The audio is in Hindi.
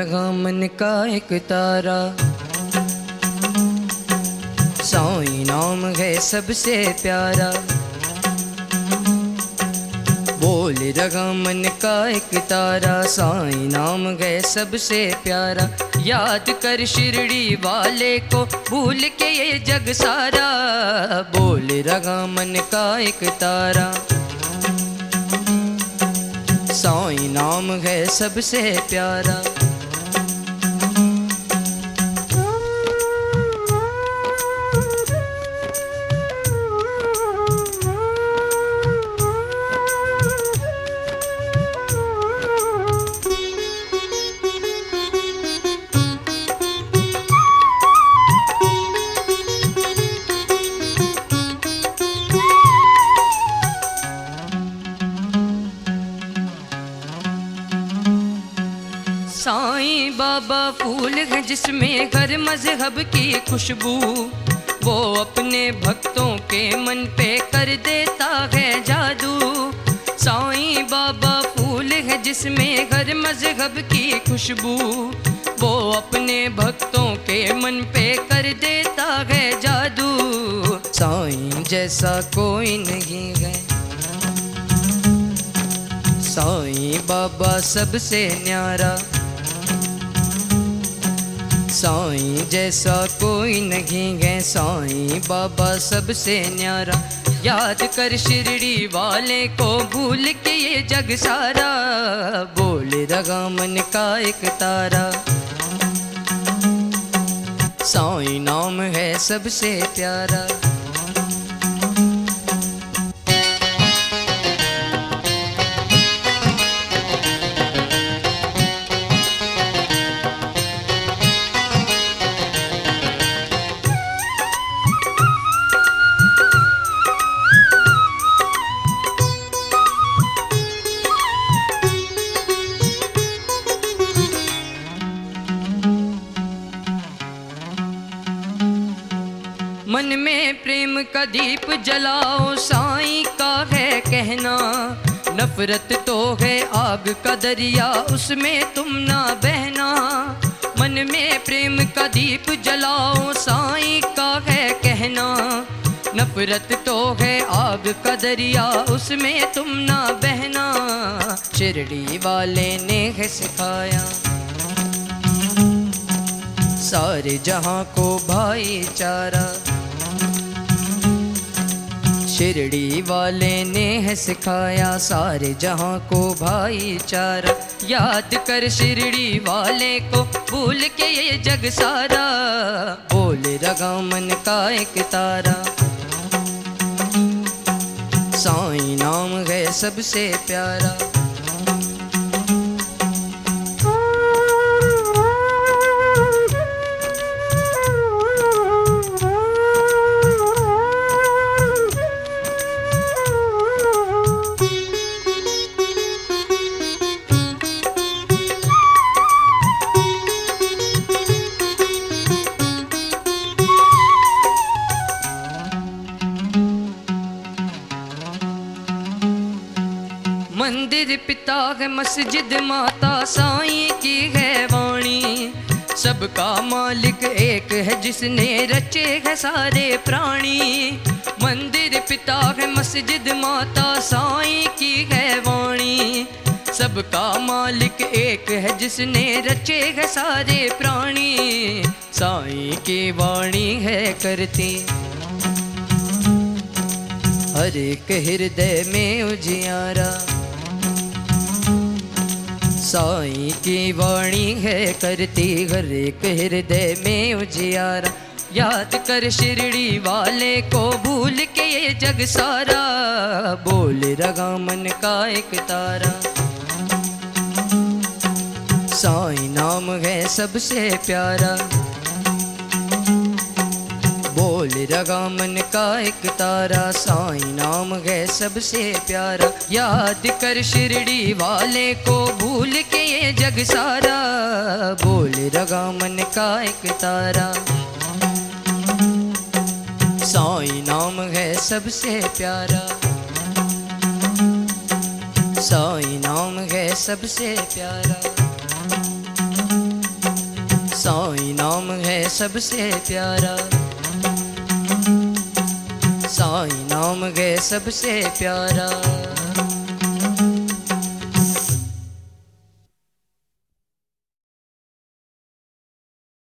रहा मन का एक तारा, साईं नाम है सबसे प्यारा। बोल रहा मन का एक तारा, साईं नाम है सबसे प्यारा। याद कर शिरडी वाले को, भूल के ये जग सारा। बोल रहा मन का एक तारा, साईं नाम है सबसे प्यारा। साईं बाबा फूल है जिसमें हर मजहब की खुशबू, वो अपने भक्तों के मन पे कर देता है जादू। साईं बाबा फूल है जिसमें हर मजहब की खुशबू, वो अपने भक्तों के मन पे कर देता है जादू। साईं जैसा कोई नहीं है, साईं बाबा सबसे न्यारा। साईं जैसा कोई नहीं है, साईं बाबा सबसे न्यारा। याद कर शिरडी वाले को, भूल के ये जग सारा। बोल रहा मन का एक तारा, साईं नाम है सबसे प्यारा। मन में प्रेम का दीप जलाओ, साईं का है कहना। नफरत तो है आग का दरिया, उसमें तुम ना बहना। मन में प्रेम का दीप जलाओ, साईं का है कहना। नफरत तो है आग का दरिया, उसमें तुम ना बहना। शिरडी वाले ने है सिखाया, सारे जहां को भाईचारा। शिरडी वाले ने है सिखाया, सारे जहां को भाईचारा। याद कर शिरडी वाले को, भूल के ये जग सारा। बोल रहा मन का एक तारा, साईं नाम है सबसे प्यारा। मंदिर पिता है, मस्जिद माता, साईं की है वाणी। सबका मालिक एक है, जिसने रचे है सारे प्राणी। मंदिर पिता है, मस्जिद माता, साईं की है वाणी। सबका मालिक एक है, जिसने रचे है सारे प्राणी। साईं की वाणी है करती, हर एक हृदय में उजियारा। साईं की वाणी है करती, हर एक हृदय में उजियारा। याद कर शिरडी वाले को, भूल के ये जग सारा। बोल रहा मन का एक तारा, साईं नाम है सबसे प्यारा। बोल रहा मन का एक तारा, साईं नाम है सबसे प्यारा। याद कर शिरडी वाले को, भूल के ये जग सारा। बोल रहा मन का एक तारा, साईं नाम है सबसे प्यारा। साईं नाम है सबसे प्यारा। साईं नाम है सबसे प्यारा, साईं नाम है सबसे प्यारा।